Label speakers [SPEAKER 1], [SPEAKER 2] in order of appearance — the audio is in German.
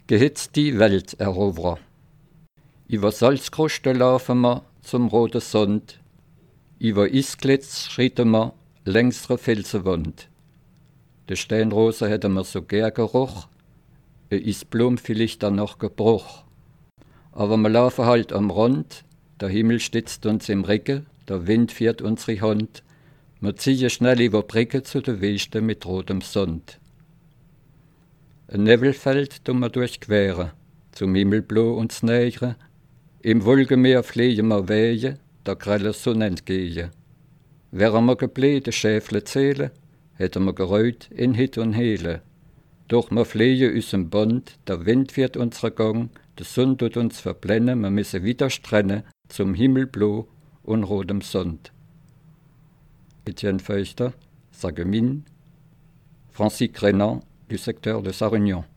[SPEAKER 1] Gehitzt die Welteroberer. Iwer Salzkruste laufen wir zum roten Sond, iwer Isklitz schritten wir längsre Felsenwand. De Steinrose hätte mir so gern geruch, Isblum vielleicht dann noch gebruch. Aber wir laufen halt am Rand, der Himmel stützt uns im Rücken, der Wind fährt unsere Hand, wir ziehen schnell über Brücke zu der Wüste mit rotem Sand. Ein Nebelfeld tun wir durchqueren, zum Himmelblau uns nähern, im Wolkenmeer fliegen wir Wege, der grelle Sonne entgehen. Wären wir geblieben, Schäfle zählen, hätten wir gereut in Hit und Hele. Doch wir fliehen unserem Band, der Wind fährt unseren Gang, der Sonne tut uns verblenden, wir müssen wieder strennen zum Himmelblau und rotem Sand. Etienne Feuchter, Sagemine, Francis Crénan, du secteur de Sarre-Union.